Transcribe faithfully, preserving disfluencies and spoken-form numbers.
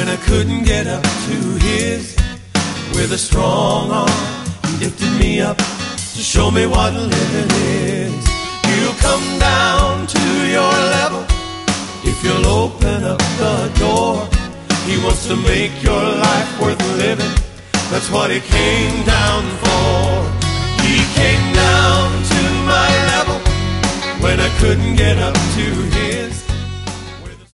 I couldn't get up to his. With a strong arm, he lifted me up to show me what living is. He'll come down to your level if you'll open up the door. He wants to make your life worth living. That's what he came down for. He came down to my level when I couldn't get up